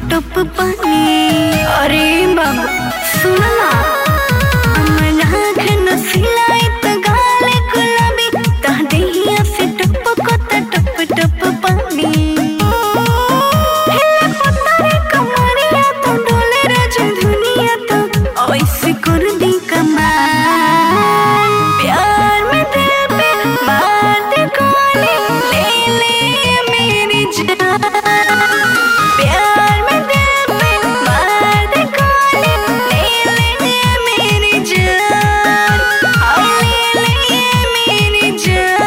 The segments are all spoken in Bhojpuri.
टप पानी। अरे बाबा सुन ना, अमन आँख नसीला इत गाल गुलाबी, ता देहिया से टपकता टप टप पानी। हिले पतरे कमरिया तो डोले राजा दुनिया तो ऐसे कर दी कमाल। प्यार में दिल पे मार दे गोली, ले ले मेरी जान। प्यार में दिल पे मार दे गोली, ले ले मेरी जान। ले ले मेरी जान।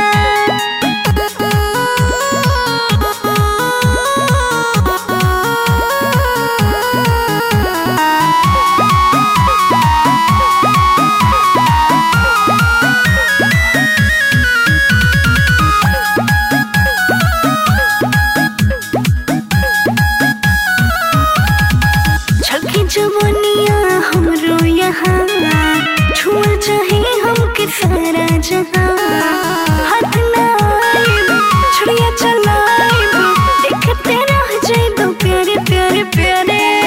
छलकी जवानिया हमरो यहाँ, छुआ चाहे हमके सारा जहाँ। हाथ ना आइब, छुड़िया चलाइब, देखते रह जाइब प्यारे प्यारे प्यारे।